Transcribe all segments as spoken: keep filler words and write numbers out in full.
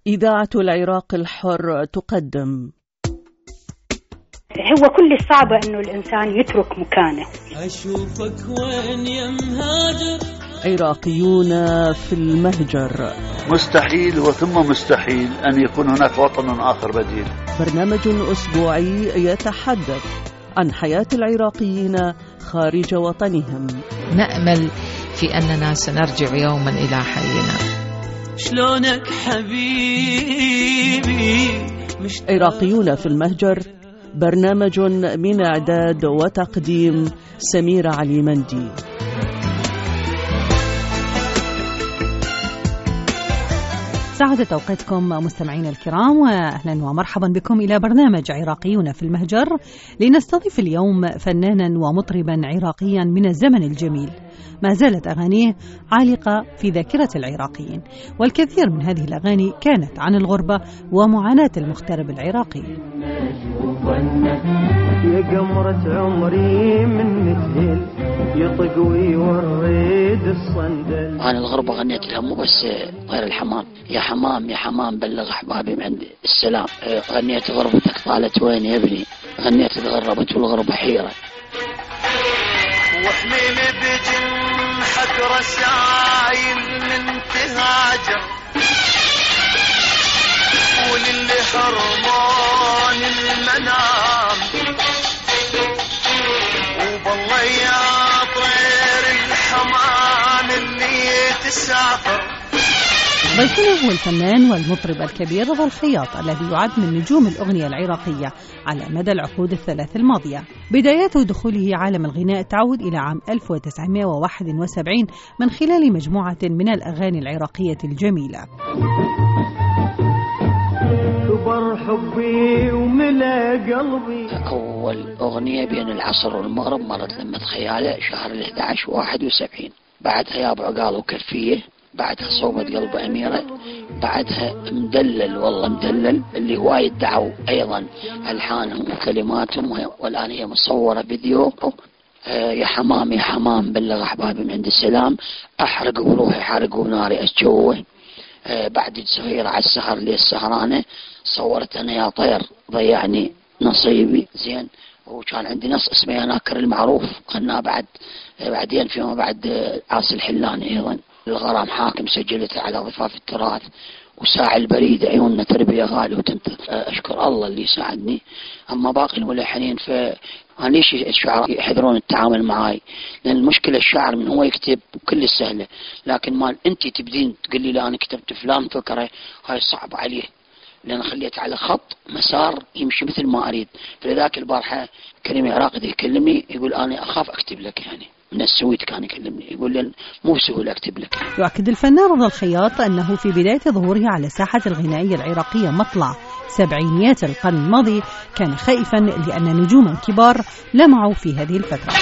إذاعة العراق الحر تقدم. هو كل الصعب إنه الإنسان يترك مكانه. أشوفك وين يا مهاجر. عراقيون في المهجر. مستحيل وثم مستحيل أن يكون هناك وطن آخر بديل. برنامج أسبوعي يتحدث عن حياة العراقيين خارج وطنهم. نأمل في أننا سنرجع يوما إلى حينا. شلونك حبيبي. عراقيون في المهجر، برنامج من إعداد وتقديم سميرة علي مندي. سعادة أوقاتكم مستمعين الكرام، وأهلا ومرحبا بكم إلى برنامج عراقيون في المهجر، لنستضيف اليوم فنانا ومطربا عراقيا من الزمن الجميل، ما زالت أغانيه عالقة في ذاكرة العراقيين، والكثير من هذه الأغاني كانت عن الغربة ومعاناة المغترب العراقي. يا قمرة عمري من مثل يطق ويورد الصندل. أنا الغربة غنيت لها مو بس غير الحمام، يا حمام يا حمام بلغ أحبابي من عند السلام. غنيت غربتك طالت وين يا ابني، غنيت تغربت والغربة حيرة. وحميني بجنحك رسايل من تهاجر، وللي حرمان المنام، وبالله يا طير الحمام اللي تسافر. ضيفنا هو الفنان والمطرب الكبير رضا الخياط، الذي يعد من نجوم الأغنية العراقية على مدى العقود الثلاث الماضية. بدايات دخوله عالم الغناء تعود إلى عام ألف وتسعمائة وواحد وسبعين من خلال مجموعة من الأغاني العراقية الجميلة. كبر حبي وملا قلبي. أول أغنية بين العصر والمغرب مرت لما تخياله شهر الأحد عشر واحد وسبعين، بعدها يا أبو عقال وكفية، بعدها صوبة قلب أميرة، بعدها مدلل والله مدلل اللي وايد دعوا أيضا ألحانهم وكلماتهم، والآن هي مصورة فيديو. آه يا حمام يا حمام بلغ أحبابي من عند السلام، أحرق بروحي حارق وناري أسجوه. آه بعد صغيرة على السهر لي السهرانة صورت أنا يا طير ضيعني نصيبي زين. وكان عندي نص اسمه يا ناكر المعروف غناه بعد آه بعدين فيما بعد آه عاصي الحلاني أيضا. الغرام حاكم سجلته على ضفاف التراث، وساعة البريد عيوننا تربية غالي وتنتظر. أشكر الله اللي ساعدني. أما باقي الملحنين فأنا ليش الشعراء يحذرون التعامل معاي، لأن المشكلة الشاعر من هو يكتب كل سهلة، لكن ما أنت تبدين تقول لي لا أنا كتبت فلان فكرة، هاي صعب عليه، لأن خليت على خط مسار يمشي مثل ما أريد. فلذلك البارحة كريم عراقي يكلمني يقول أنا أخاف أكتب لك، يعني من السويد كان يكلمني يقول لي مو بسهولة أكتب لك. يؤكد الفنان رضا الخياط أنه في بداية ظهوره على الساحة الغنائية العراقية مطلع سبعينيات القرن الماضي كان خائفا لأن نجوما كبار لمعوا في هذه الفترة.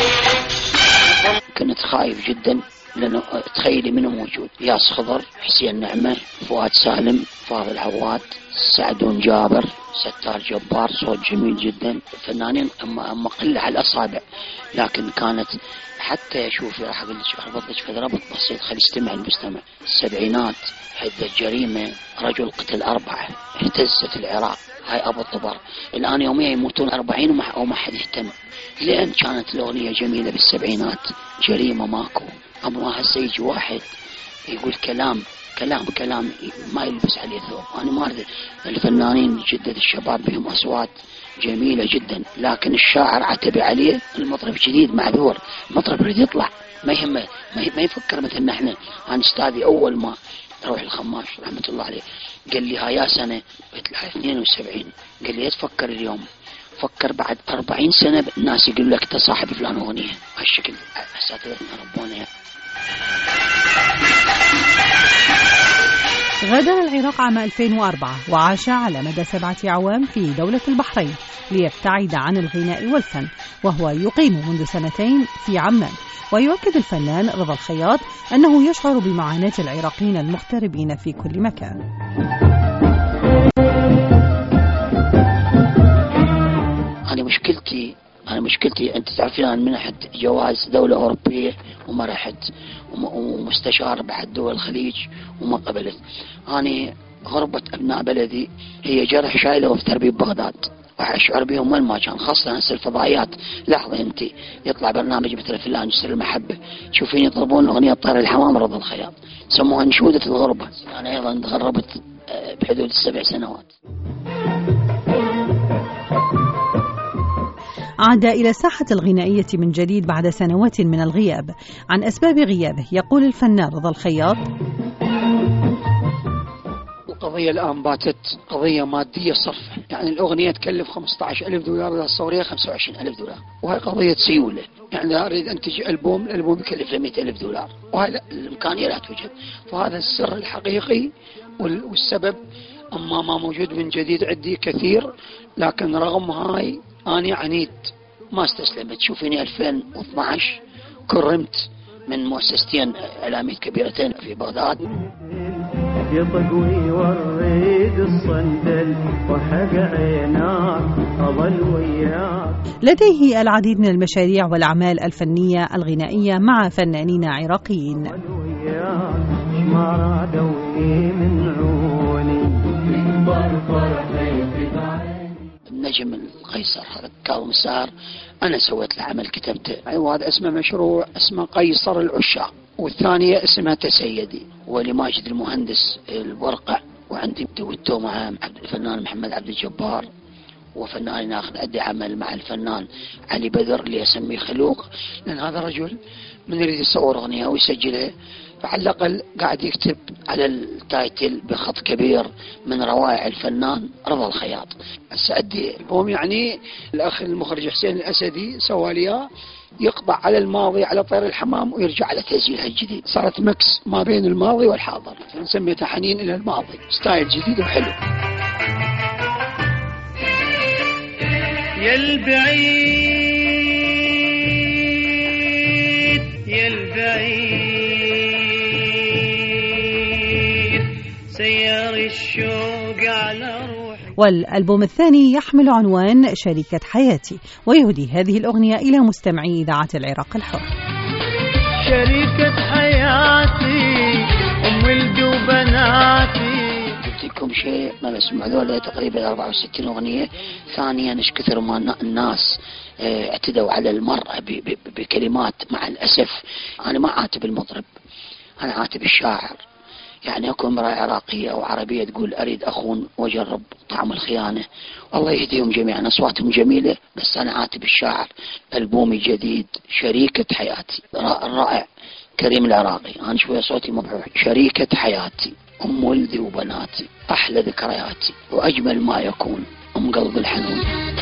كنت خايف جدا، لأنه تخيلي منه موجود: ياس خضر، حسين نعمة، فؤاد سالم، فاضل عواد، سعدون جابر، ستار جبار، صوت جميل جدا. فنانين أما أما قلة على الأصابع، لكن كانت حتى شوفي راح أقول لك أربط لك في ربط بسيط خلي يستمع المستمع. السبعينات حدة جريمة، رجل قتل أربعة، اهتزت العراق، هاي أبو الطبر. الآن يوميا يموتون أربعين وما وما حد يهتم، لأن كانت الأغنية جميلة بالسبعينات، جريمة ماكو. أما هسه يجي واحد يقول كلام كلام كلام ما يلبس عليه ثوب. أنا ما أريد الفنانين جدد الشباب بهم أصوات جميلة جدا، لكن الشاعر عتبي عليه. المطرب جديد معذور، المطرب يريد يطلع، ما يهمه ما يفكر مثلنا احنا. أنا أستاذي أول ما أروح الخماش رحمة الله عليه قال لي ها يا سنة، قلت له اثنين وسبعين، قال لي تفكر اليوم، فكر بعد أربعين سنة الناس يقول لك تصاحب فلان أغنية. هالشكل أساتذتنا ربونا. غادر العراق عام ألفين وأربعة وعاش على مدى سبعة أعوام في دولة البحرين ليبتعد عن الغناء والفن، وهو يقيم منذ سنتين في عمان. ويؤكد الفنان رضا الخياط أنه يشعر بمعاناة العراقيين المغتربين في كل مكان. أنا مشكلتي أنا مشكلتي أنت تعرفين أنا منحت جواز دولة أوروبية وما رحت، ومستشار بعد دول الخليج وما قبلت. أنا غربة أبناء بلدي هي جرح شايله في تربية بغداد، وأشعر بهم وين ما كان، خاصة ناس الفضائيات. لاحظي أنت يطلع برنامج مثل فلان جسر المحبة، تشوفين يطلبون أغنية طير الحمام رضا الخياط، سموها نشودة الغربة. أنا أيضا تغربت بحدود السبع سنوات. عاد إلى الساحة الغنائية من جديد بعد سنوات من الغياب. عن أسباب غيابه يقول الفنان رضا الخياط: القضية الآن باتت قضية مادية صرف، يعني الأغنية تكلف خمسة عشر ألف دولار، الصورية خمسة وعشرين ألف دولار، وهي قضية سيولة. يعني أريد أنتج ألبوم، الألبوم يكلف مئة ألف دولار، وهذا الإمكانية لا توجد. فهذا السر الحقيقي والسبب. أما ما موجود من جديد عندي كثير، لكن رغم هاي أنا عنيد ما استسلمت. شوفيني ألفين واثناشر كرمت من مؤسستين إعلامية كبيرتين في بغداد. يطقوي والريد الصندل وحق عيناك أظل وياك. لديه العديد من المشاريع والأعمال الفنية الغنائية مع فنانين عراقيين. ما رادوا من عوني النجم القيصر هذا كاظم الساهر، أنا سويت له عمل كتبته، وهذا اسمه مشروع اسمه قيصر العشاق، والثانية اسمها تسيدي. ولماجد المهندس الورقع، وعندي دويتو مع الفنان محمد عبد الجبار، وفنان آخر أدي عمل مع الفنان علي بدر اللي أسميه خلوق، لأن هذا رجل من يريد يصور أغنية ويسجلها فعلى الأقل قاعد يكتب على التايتل بخط كبير من روائع الفنان رضا الخياط. سأدي البوم، يعني الأخ المخرج حسين الأسدي سوى لي يقطع على الماضي على طير الحمام ويرجع على تسجيلها الجديد، صارت مكس ما بين الماضي والحاضر، نسميتها حنين إلى الماضي، ستايل جديد وحلو. يا البعيد يا البعيد سيار الشوق على روحي. والألبوم الثاني يحمل عنوان شريكة حياتي، ويهدي هذه الأغنية إلى مستمعي إذاعة العراق الحر. شريكة حياتي أم ولد وبناتي. جبت لكم شيء ما بسمع ذولا تقريبا أربعة وستين أغنية. ثانيا ايش كثر ما الناس اعتدوا على المرأة بكلمات، مع الأسف أنا ما عاتب المطرب، أنا عاتب الشاعر. يعني أكون امرأة عراقية أو عربية تقول أريد أخون وأجرب طعم الخيانة، الله يهديهم جميعا، أصواتهم جميلة، بس أنا عاتب الشاعر. ألبومي جديد شريكة حياتي الرائع كريم العراقي، أنا شوية صوتي مبحوح. شريكة حياتي أم ولدي وبناتي، أحلى ذكرياتي وأجمل ما يكون، أم قلب الحنون.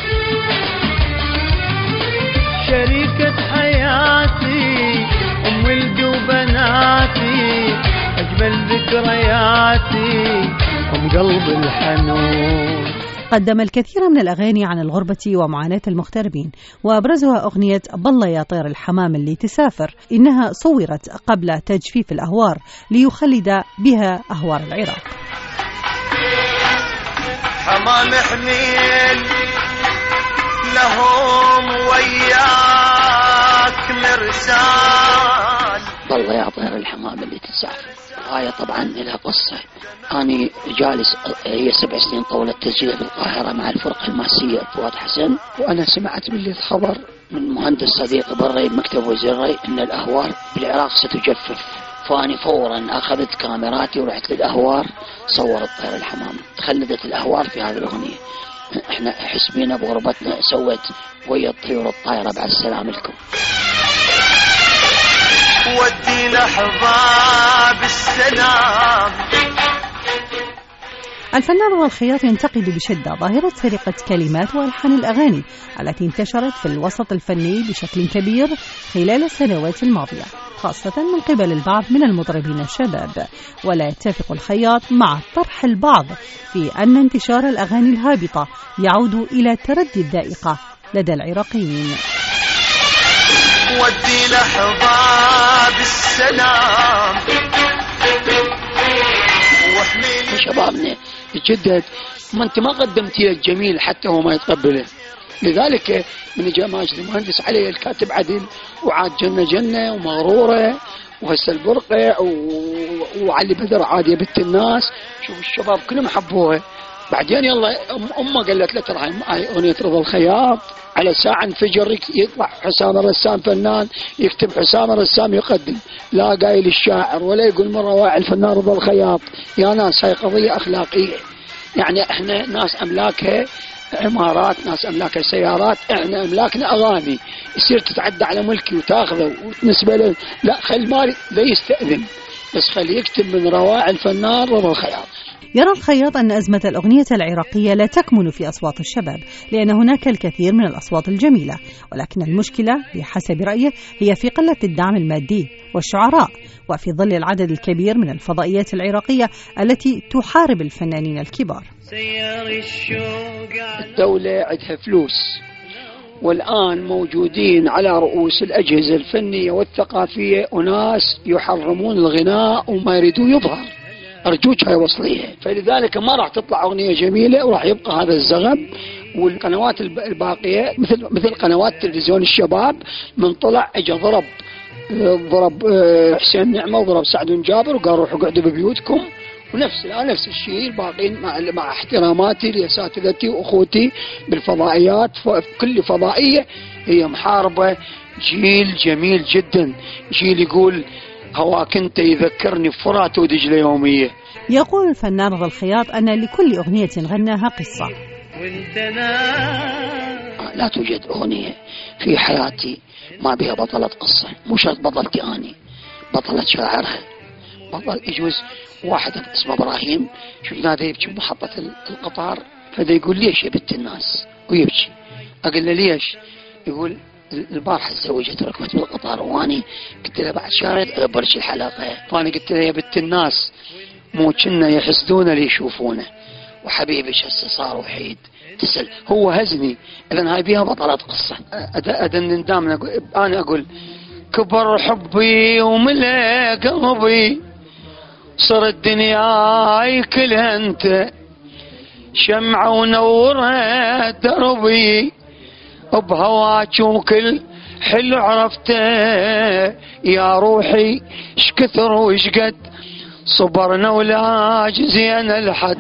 شريكة حياتي أم ولدي وبناتي، أجمل ذكرياتي أم قلب الحنون. قدم الكثير من الأغاني عن الغربة ومعاناة المغتربين، وأبرزها أغنية بالله يا طير الحمام اللي تسافر، إنها صورت قبل تجفيف الأهوار ليخلد بها أهوار العراق. حمام حميل لهم وياك مرسال. بالله يا طير الحمام اللي تسافر، آية طبعا لها قصة. أنا جالس هي سبع سنين طولت تسجيلها في القاهرة مع الفرقة الماسية فؤاد حسن، وأنا سمعت بالليل خبر من مهندس صديق بالري مكتب وزير الري إن الأهوار بالعراق ستجفف، فأنا فورا أخذت كاميراتي ورحت للأهوار صورت طير الحمام، تخلدت الأهوار في هذه الأغنية. احنا حسبينا بغربتنا سوت ويا الطيور الطايرة بعد السلام لكم. ودي لحظة بالسلام. الفنان رضا الخياط ينتقد بشدة ظاهرة سرقة كلمات وألحان الأغاني التي انتشرت في الوسط الفني بشكل كبير خلال السنوات الماضية، خاصة من قبل البعض من المطربين الشباب. ولا يتفق الخياط مع طرح البعض في أن انتشار الأغاني الهابطة يعود إلى تردي الذائقة لدى العراقيين. ودي لحظة بالسلام. شبابنا يجدد، ما انت ما قدمتيه الجميل حتى هو ما يتقبله. لذلك من جاء ماجد المهندس علي الكاتب عدل وعاد جنة جنة ومغرورة وهسه البرقع وعلي بدر عادي بنت الناس. شوف الشباب كلهم حبوها. بعدين يلا امه قالت له ترى هاي اغنيه رضا الخياط، على ساعه انفجر يطلع حسام الرسام فنان يكتب حسام الرسام يقدم، لا قايل الشاعر ولا يقول من رواعي الفنان رضا الخياط. يا ناس هاي قضيه اخلاقيه، يعني احنا ناس املاكها عمارات، ناس املاكها سيارات، احنا املاكنا اغاني، يصير تتعدى على ملكي وتاخذه وبالنسبه له لا خل مالي لا يستاذن، بس خليه يكتب من رواعي الفنان رضا الخياط. يرى الخياط أن أزمة الأغنية العراقية لا تكمن في أصوات الشباب، لأن هناك الكثير من الأصوات الجميلة، ولكن المشكلة بحسب رأيه هي في قلة الدعم المادي والشعراء، وفي ظل العدد الكبير من الفضائيات العراقية التي تحارب الفنانين الكبار. الدولة عندها فلوس، والآن موجودين على رؤوس الأجهزة الفنية والثقافية أناس يحرمون الغناء وما يريدوا يظهر. أرجوك هاي وصليها، فلذلك ما راح تطلع أغنية جميلة وراح يبقى هذا الزغب. والقنوات الباقية مثل مثل قنوات تلفزيون الشباب من طلع اجى ضرب ضرب حسين نعمة وضرب سعد جابر وقال روحوا قعدوا ببيوتكم، ونفس الآن نفس الشيء الباقين مع, مع احتراماتي لأساتذتي وأخوتي بالفضائيات. كل فضائية هي محاربة جيل جميل جدا، جيل يقول هواك انت يذكرني فرات ودجلة يومية. يقول الفنان رضا الخياط أن لكل أغنية غناها قصة. لا توجد أغنية في حياتي ما بها بطلة قصة، مو شرط بطلتي أني، بطلة شاعرها، بطل يجوز واحد اسمه إبراهيم شفناه يبكي بمحطة القطار، فدا يقول ليش يا بنت الناس ويبكي، أقول له ليش؟ يقول البارحة تزوجت ركبت بالقطار واني قلت له بعد شهر برش الحلقة، فاني قلت له يا بنت الناس مو كنا يحسدونه ليشوفونه، وحبيبك هسه صار وحيد. تسأل هو هزني، اذن هاي بيها بطلت قصة. أدن دامنا انا اقول كبر حبي وملأ قلبي، صار الدنيا كلها انت، شمعة ونورت دربي، بهواك وكل حلو عرفته يا روحي شكثر وشقد، صبرنا ولا جزينا لحد.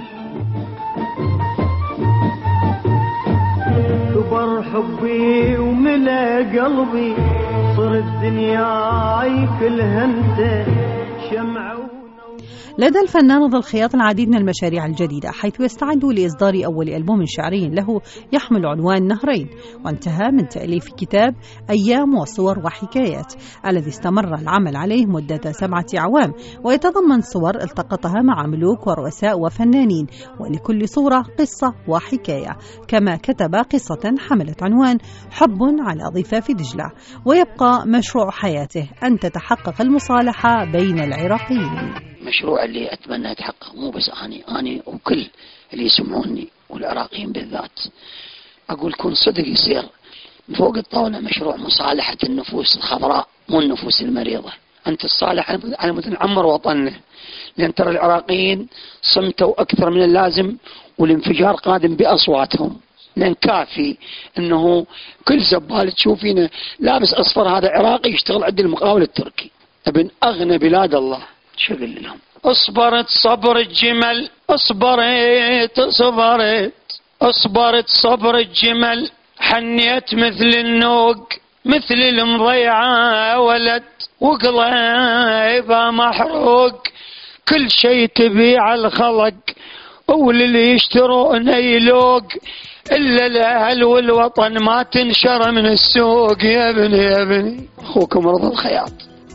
كبر حبي وملا قلبي، صر الدنيا كلها انت، شمعة. لدى الفنان رضا الخياط العديد من المشاريع الجديدة، حيث يستعد لإصدار أول ألبوم شعري له يحمل عنوان نهرين، وانتهى من تأليف كتاب أيام وصور وحكايات الذي استمر العمل عليه مدة سبعة أعوام، ويتضمن صور التقطها مع ملوك ورؤساء وفنانين، ولكل صورة قصة وحكاية، كما كتب قصة حملت عنوان حب على ضفاف دجلة. ويبقى مشروع حياته أن تتحقق المصالحة بين العراقيين. مشروع اللي أتمنى يتحقق مو بس أني أني وكل اللي يسمعوني والعراقيين بالذات، أقول كون صدق يصير فوق الطاولة مشروع مصالحة النفوس الخضراء مو النفوس المريضة. أنت الصالح على مود نعمر وطننا، لأن ترى العراقيين صمتوا أكثر من اللازم، والانفجار قادم بأصواتهم، لأن كافي أنه كل زبال تشوفينه لابس أصفر هذا عراقي يشتغل عند المقاول التركي. ابن أغنى بلاد الله شغل لهم. اصبرت صبر الجمل، اصبرت صبرت اصبرت صبر الجمل، حنيت مثل النوق مثل المضيعة ولد، وقلبها محروق كل شي تبيع الخلق، وللي يشترون يلوق، إلا الأهل والوطن ما تنشر من السوق. يا ابني يا ابني أخوكم رضا الخياط.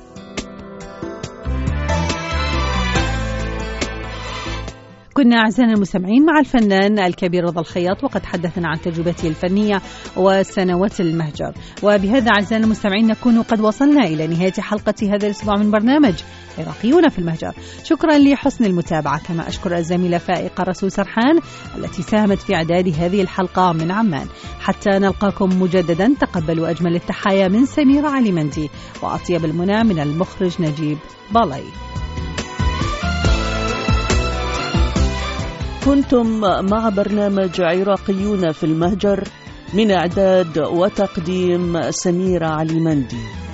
كنا أعزائنا المستمعين مع الفنان الكبير رضا الخياط، وقد حدثنا عن تجربته الفنية وسنوات المهجر. وبهذا أعزائنا المستمعين نكون قد وصلنا إلى نهاية حلقة هذا الأسبوع من برنامج عراقيون في المهجر. شكرا لحسن المتابعة، كما أشكر الزميلة فائقة رسول سرحان التي ساهمت في إعداد هذه الحلقة من عمان. حتى نلقاكم مجددا، تقبلوا أجمل التحايا من سميرة علي مندي، وأطيب المنى من المخرج نجيب بالي. كنتم مع برنامج عراقيون في المهجر، من إعداد وتقديم سميرة علي مندي.